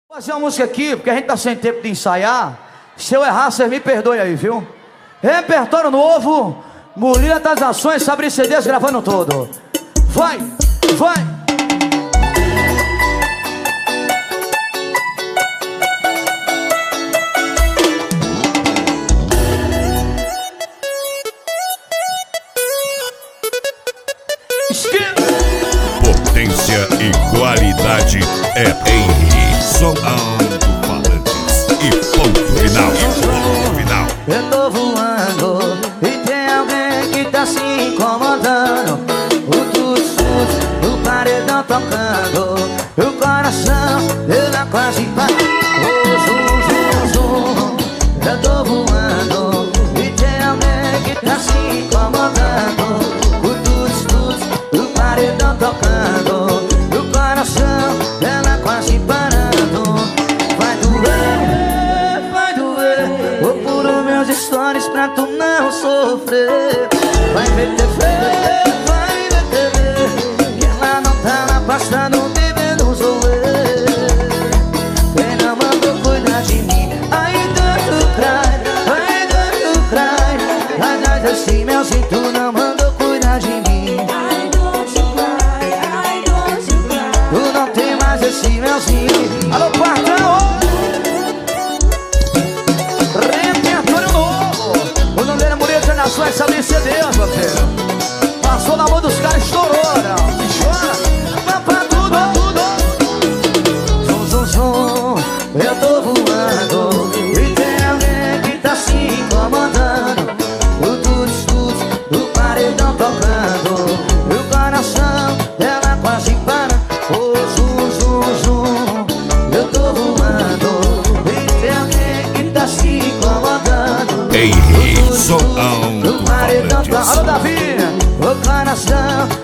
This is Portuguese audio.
Vou fazer uma música aqui, porque a gente tá sem tempo de ensaiar. Se eu errar, vocês me perdoem aí, viu? Repertório novo, Murilo das Nações, Sabre CDs gravando todo. Vai, vai! Potência e qualidade é Henry, som alto-falantes e ponto final. Eu tô voando e tem alguém que tá se incomodando. O tuts-tuts do paredão tocando, o coração eu na quase parou. Zum, zum, zum. Eu tô voando e tem alguém que tá se incomodando. O tuts-tuts do paredão tocando, o coração ela quase parando. Vai doer, vai doer. Vou por meus stories pra tu não sofrer. Vai ver TV, vai ver TV, que ela não tá na pasta do bebendo zoe. Quem não mandou cuidar de mim, ai tanto cry. Ai, desse melzinho, tu não mandou cuidar de mim. Tu não tem mais esse melzinho. Alô, Quartão! Repertório novo. O nome dele é Murilo das Nações, Sabre CDs, meu filho. Passou na mão dos caras, estourou, não. E chora, vai pra tudo. Zum, zum, zum. Eu tô voando e tem alguém que tá se incomodando. O tuts-tuts do paredão tocando, e o coração dela quase para. Oh, zum, zum, zum. Eu tô voando e tem alguém que tá se incomodando. Henry, som Do paredão alto-falantes. Alô, Davi, o coração